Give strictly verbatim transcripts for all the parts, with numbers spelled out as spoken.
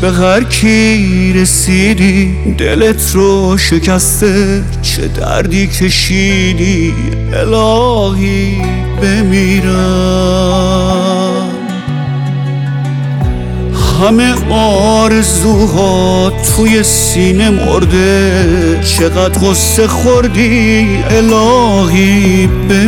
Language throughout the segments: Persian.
به هر کی رسیدی دلت رو شکسته، چه دردی کشیدی الهی بمیرم. همه آرزوها توی سینه مرده، چقدر غصه خوردی الهی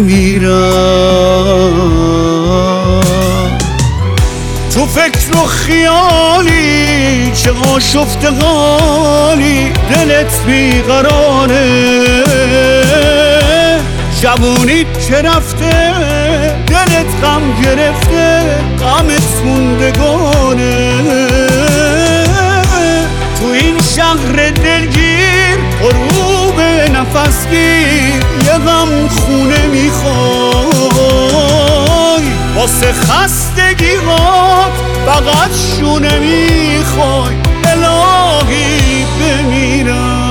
بمیرم. تو فکر و خیالی چه آشفته حالی، دلت بیقراره، جوونیت که رفته دلت غم گرفته، غمت موندگاره. تو این شهر دلگیر غروب نفس گیر، یه غم خونه میخوای، واسه خستگیات فقط شونه میخوای الهی بمیرم.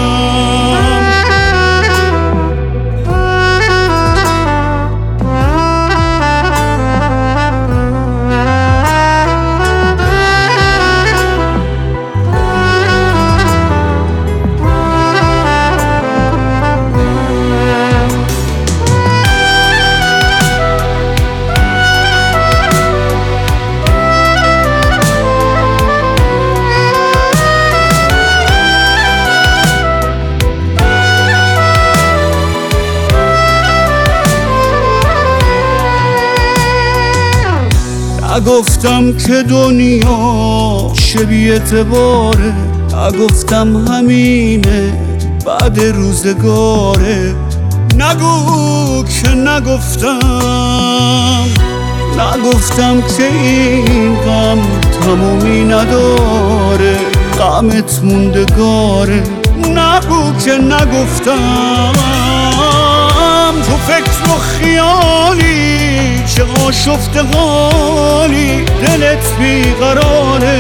نگفتم که دنیا چه بی اعتباره، نگفتم همینه بعد روزگاره. نگو که نگفتم، نگفتم که این غم تمومی نداره، غمت موندگاره. نگو که نگفتم، تو فکر و خیالی چه آشفته حالی، دلت بیقراره،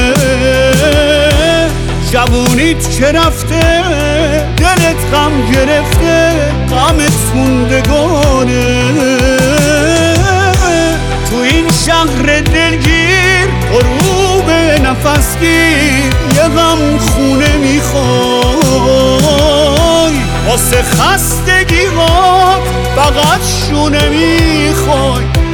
جوونیت که رفته دلت غم گرفته، غمت موندگاره. تو این شهر دلگیر غروب نفس گیر، یه غم خونه میخوای، واسه خستگیات فقط شونه میخوای